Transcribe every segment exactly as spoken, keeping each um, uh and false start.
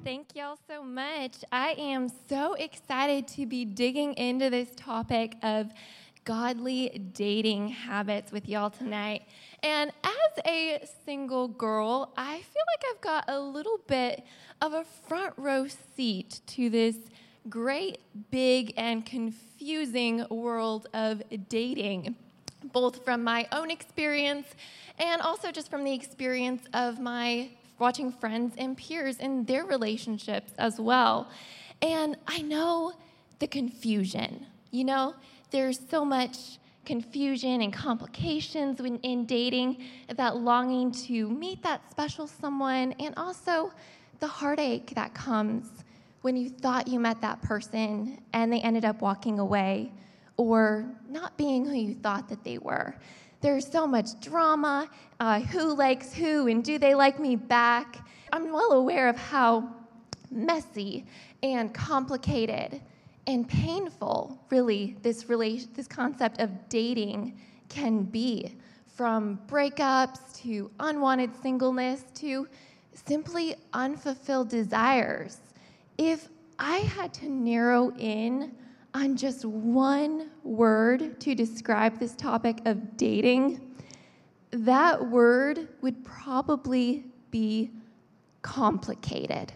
Thank y'all so much. I am so excited to be digging into this topic of godly dating habits with y'all tonight. And as a single girl, I feel like I've got a little bit of a front row seat to this great, big, and confusing world of dating, both from my own experience and also just from the experience of my watching friends and peers in their relationships as well. And I know the confusion. You know, there's so much confusion and complications when in dating, that longing to meet that special someone, and also the heartache that comes when you thought you met that person and they ended up walking away or not being who you thought that they were. There's so much drama, uh, who likes who, and do they like me back? I'm well aware of how messy and complicated and painful, really, this relation, this concept of dating can be, from breakups to unwanted singleness to simply unfulfilled desires. If I had to narrow in on just one word to describe this topic of dating, that word would probably be complicated.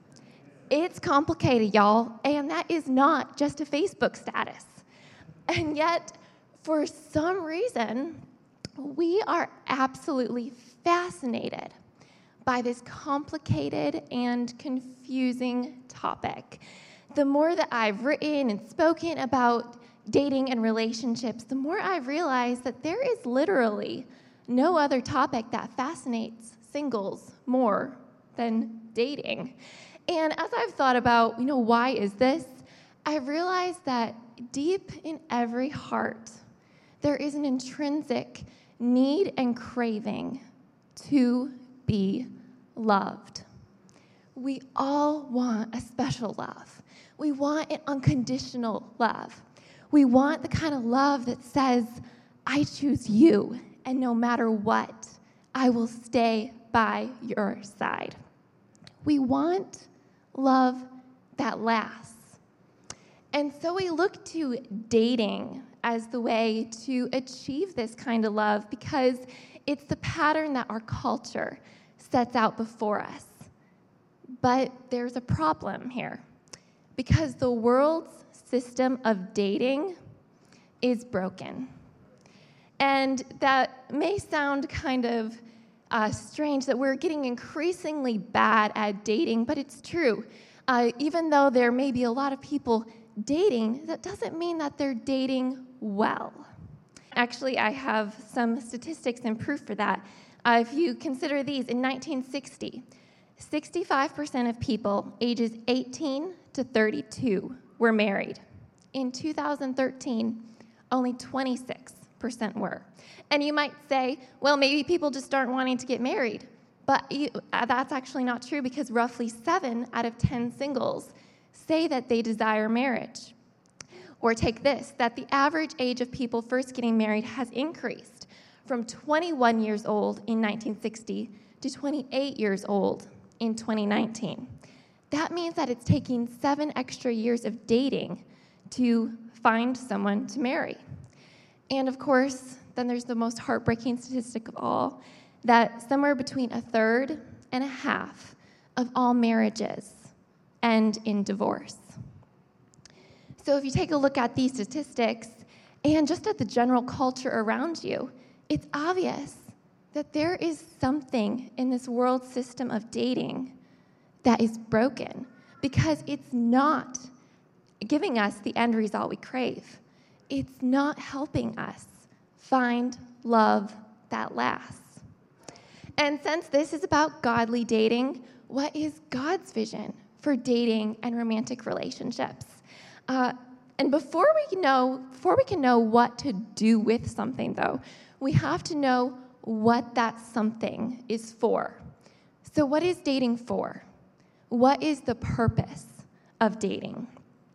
It's complicated, y'all, and that is not just a Facebook status. And yet, for some reason, we are absolutely fascinated by this complicated and confusing topic. The more that I've written and spoken about dating and relationships, the more I've realized that there is literally no other topic that fascinates singles more than dating. And as I've thought about, you know, why is this? I've realized that deep in every heart, there is an intrinsic need and craving to be loved. We all want a special love. We want an unconditional love. We want the kind of love that says, I choose you, and no matter what, I will stay by your side. We want love that lasts. And so we look to dating as the way to achieve this kind of love because it's the pattern that our culture sets out before us. But there's a problem here. Because the world's system of dating is broken. And that may sound kind of uh, strange that we're getting increasingly bad at dating, but it's true. Uh, even though there may be a lot of people dating, that doesn't mean that they're dating well. Actually, I have some statistics and proof for that. Uh, if you consider these, in nineteen sixty, sixty-five percent of people ages eighteen to thirty-two were married. In two thousand thirteen, only twenty-six percent were. And you might say, well, maybe people just aren't wanting to get married. But you, uh, that's actually not true because roughly seven out of ten singles say that they desire marriage. Or take this, that the average age of people first getting married has increased from twenty-one years old in nineteen sixty to twenty-eight years old in twenty nineteen. That means that it's taking seven extra years of dating to find someone to marry. And of course, then there's the most heartbreaking statistic of all, that somewhere between a third and a half of all marriages end in divorce. So if you take a look at these statistics and just at the general culture around you, it's obvious that there is something in this world system of dating that is broken because it's not giving us the end result we crave. It's not helping us find love that lasts. And since this is about godly dating, what is God's vision for dating and romantic relationships? Uh, and before we know, before we can know what to do with something, though, we have to know what that something is for. So what is dating for? What is the purpose of dating?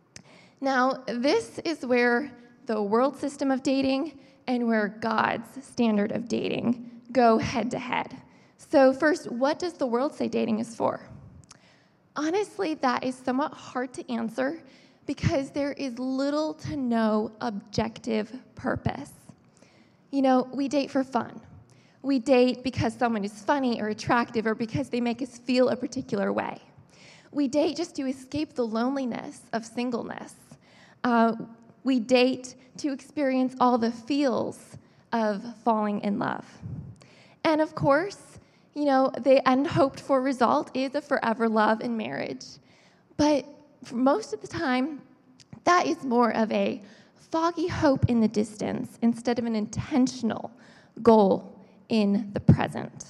Now, this is where the world system of dating and where God's standard of dating go head to head. So first, what does the world say dating is for? Honestly, that is somewhat hard to answer because there is little to no objective purpose. You know, we date for fun. We date because someone is funny or attractive or because they make us feel a particular way. We date just to escape the loneliness of singleness. Uh, we date to experience all the feels of falling in love. And of course, you know, the end hoped for result is a forever love in marriage. But for most of the time, that is more of a foggy hope in the distance instead of an intentional goal in the present.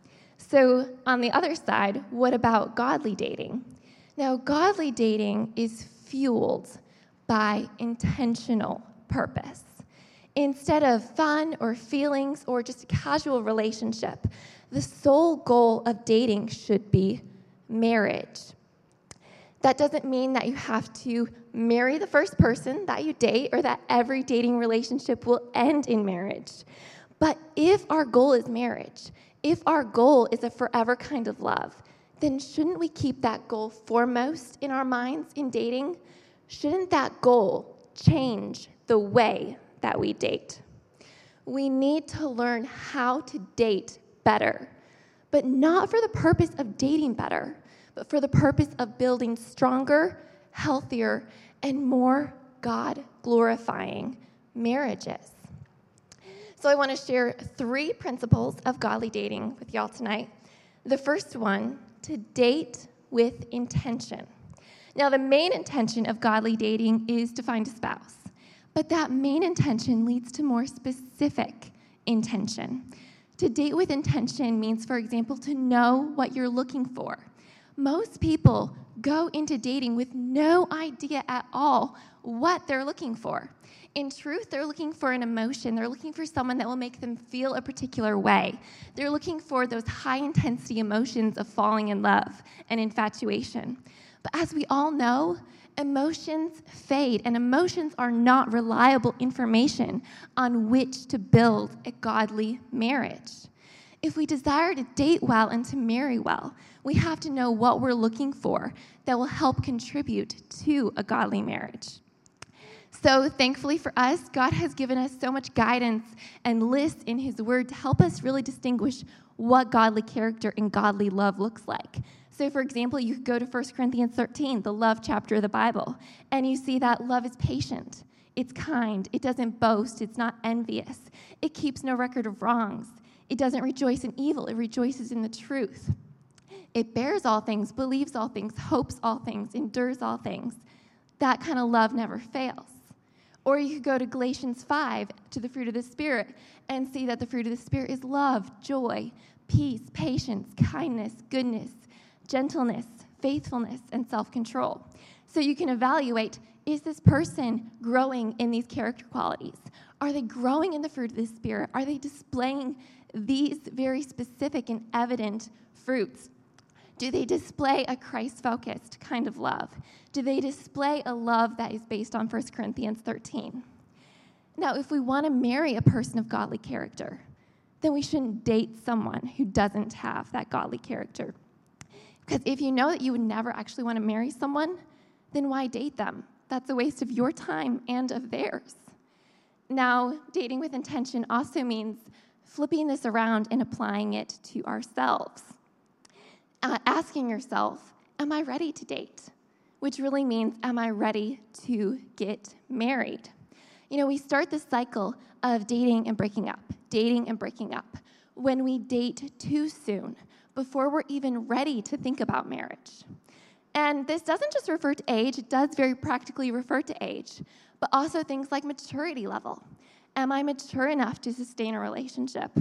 So on the other side, what about godly dating? Now, godly dating is fueled by intentional purpose. Instead of fun or feelings or just a casual relationship, the sole goal of dating should be marriage. That doesn't mean that you have to marry the first person that you date or that every dating relationship will end in marriage. But if our goal is marriage, if our goal is a forever kind of love, then shouldn't we keep that goal foremost in our minds in dating? Shouldn't that goal change the way that we date? We need to learn how to date better, but not for the purpose of dating better, but for the purpose of building stronger, healthier, and more God-glorifying marriages. So I want to share three principles of godly dating with y'all tonight. The first one, to date with intention. Now, the main intention of godly dating is to find a spouse, but that main intention leads to more specific intention. To date with intention means, for example, to know what you're looking for. Most people go into dating with no idea at all what they're looking for. In truth, they're looking for an emotion. They're looking for someone that will make them feel a particular way. They're looking for those high-intensity emotions of falling in love and infatuation. But as we all know, emotions fade, and emotions are not reliable information on which to build a godly marriage. If we desire to date well and to marry well, we have to know what we're looking for that will help contribute to a godly marriage. So thankfully for us, God has given us so much guidance and lists in his word to help us really distinguish what godly character and godly love looks like. So for example, you could go to First Corinthians thirteen, the love chapter of the Bible, and you see that love is patient, it's kind, it doesn't boast, it's not envious, it keeps no record of wrongs, it doesn't rejoice in evil, it rejoices in the truth. It bears all things, believes all things, hopes all things, endures all things. That kind of love never fails. Or you could go to Galatians five, to the fruit of the Spirit, and see that the fruit of the Spirit is love, joy, peace, patience, kindness, goodness, gentleness, faithfulness, and self-control. So you can evaluate, is this person growing in these character qualities? Are they growing in the fruit of the Spirit? Are they displaying these very specific and evident fruits? Do they display a Christ-focused kind of love? Do they display a love that is based on First Corinthians thirteen? Now, if we want to marry a person of godly character, then we shouldn't date someone who doesn't have that godly character. Because if you know that you would never actually want to marry someone, then why date them? That's a waste of your time and of theirs. Now, dating with intention also means flipping this around and applying it to ourselves. Uh, asking yourself, am I ready to date? Which really means, am I ready to get married? You know, we start this cycle of dating and breaking up, dating and breaking up, when we date too soon, before we're even ready to think about marriage. And this doesn't just refer to age, it does very practically refer to age, but also things like maturity level. Am I mature enough to sustain a relationship?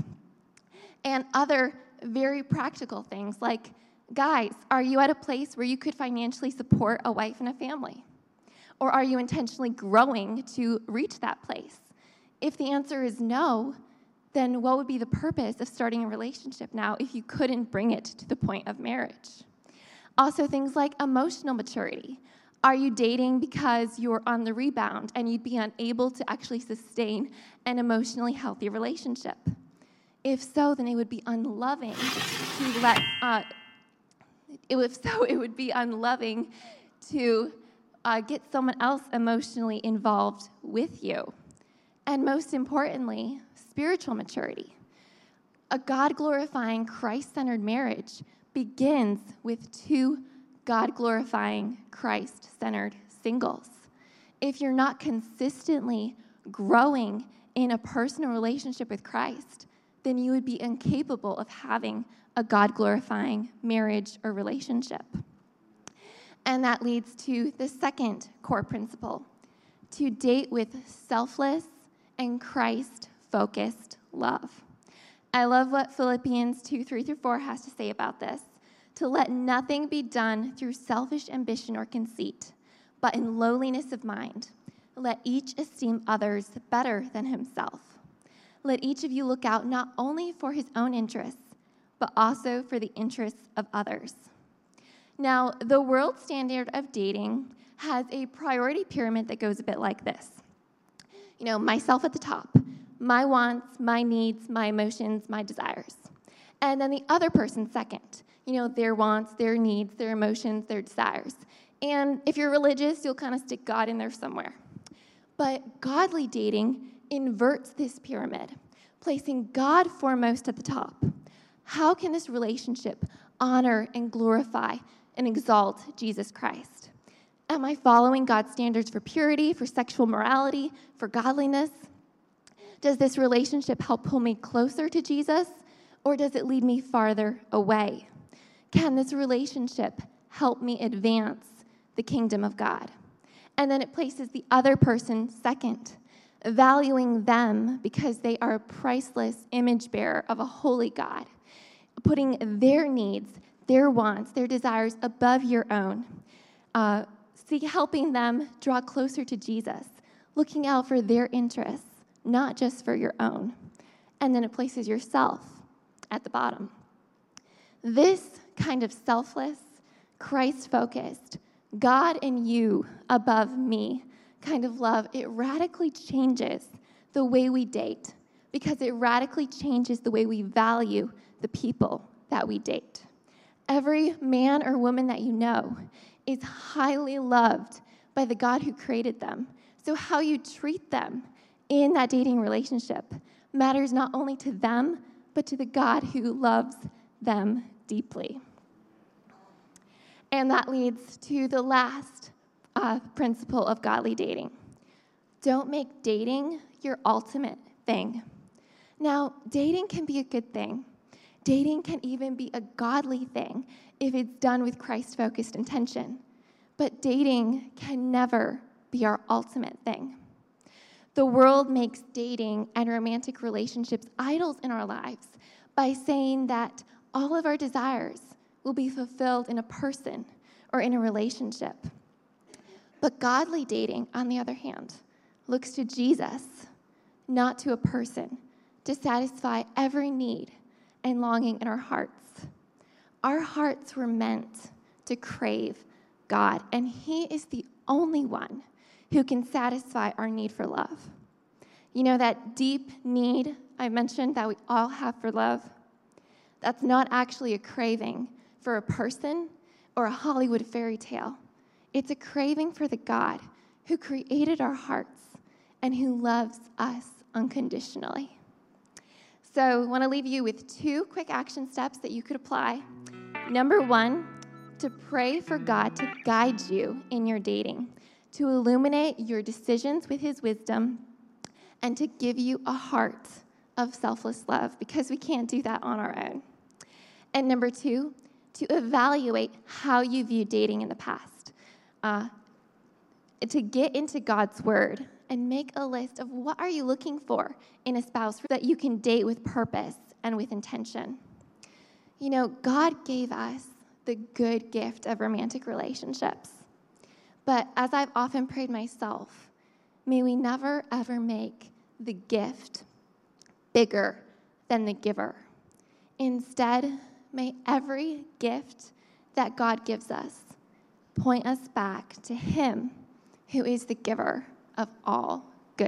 And other very practical things like, guys, are you at a place where you could financially support a wife and a family? Or are you intentionally growing to reach that place? If the answer is no, then what would be the purpose of starting a relationship now if you couldn't bring it to the point of marriage? Also, things like emotional maturity. Are you dating because you're on the rebound and you'd be unable to actually sustain an emotionally healthy relationship? If so, then it would be unloving to let... Uh, It would, so it would be unloving to uh, get someone else emotionally involved with you. And most importantly, spiritual maturity. A God-glorifying, Christ-centered marriage begins with two God-glorifying, Christ-centered singles. If you're not consistently growing in a personal relationship with Christ, then you would be incapable of having a God-glorifying marriage or relationship. And that leads to the second core principle, to date with selfless and Christ-focused love. I love what Philippians two, three through four has to say about this. To let nothing be done through selfish ambition or conceit, but in lowliness of mind. Let each esteem others better than himself. Let each of you look out not only for his own interests, but also for the interests of others. Now, the world standard of dating has a priority pyramid that goes a bit like this. You know, myself at the top, my wants, my needs, my emotions, my desires. And then the other person second, you know, their wants, their needs, their emotions, their desires. And if you're religious, you'll kind of stick God in there somewhere. But godly dating inverts this pyramid, placing God foremost at the top. How can this relationship honor and glorify and exalt Jesus Christ? Am I following God's standards for purity, for sexual morality, for godliness? Does this relationship help pull me closer to Jesus, or does it lead me farther away? Can this relationship help me advance the kingdom of God? And then it places the other person second, valuing them because they are a priceless image bearer of a holy God, putting their needs, their wants, their desires above your own, uh, see, helping them draw closer to Jesus, looking out for their interests, not just for your own. And then it places yourself at the bottom. This kind of selfless, Christ-focused, God and you above me kind of love, it radically changes the way we date because it radically changes the way we value the people that we date. Every man or woman that you know is highly loved by the God who created them. So how you treat them in that dating relationship matters not only to them, but to the God who loves them deeply. And that leads to the last uh, principle of godly dating. Don't make dating your ultimate thing. Now, dating can be a good thing. Dating can even be a godly thing if it's done with Christ-focused intention. But dating can never be our ultimate thing. The world makes dating and romantic relationships idols in our lives by saying that all of our desires will be fulfilled in a person or in a relationship. But godly dating, on the other hand, looks to Jesus, not to a person, to satisfy every need and longing in our hearts. Our hearts were meant to crave God, and He is the only one who can satisfy our need for love. You know, that deep need I mentioned that we all have for love, that's not actually a craving for a person or a Hollywood fairy tale. It's a craving for the God who created our hearts and who loves us unconditionally. So I want to leave you with two quick action steps that you could apply. Number one, to pray for God to guide you in your dating, to illuminate your decisions with His wisdom, and to give you a heart of selfless love, because we can't do that on our own. And number two, to evaluate how you viewed dating in the past, uh, to get into God's Word and make a list of what are you looking for in a spouse that you can date with purpose and with intention. You know, God gave us the good gift of romantic relationships. But as I've often prayed myself, may we never, ever make the gift bigger than the giver. Instead, may every gift that God gives us point us back to Him who is the giver of all